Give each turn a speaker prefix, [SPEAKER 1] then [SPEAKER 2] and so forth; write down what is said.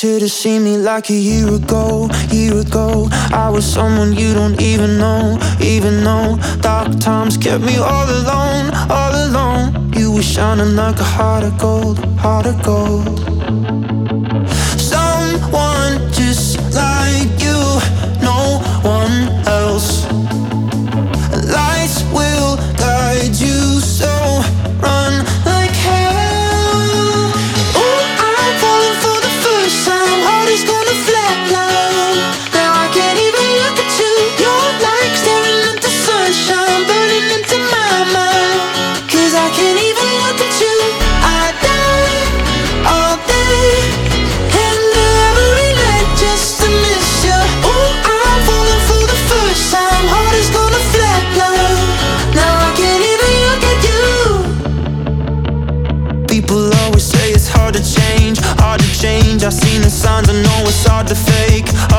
[SPEAKER 1] should've seen me like a year ago, year ago. I was someone you don't even know, even know. Dark times kept me all alone, all alone. You were shining like a heart of gold, heart of gold. Someone just like you, no one else. Lights will guide you, so run like hell. Oh, I'm falling for the first time. Heart is gonna flatline. Now I can't even look at you. You're like staring at the sunshine, burning into my mind. 'Cause I can't even look at you. I die all day and every night just to miss you. Oh, I'm falling for the first time. Heart is gonna flatline. Now I can't even look at you. People always say it's hard to change, hard to change. I've seen the signs, I know it's hard to fake.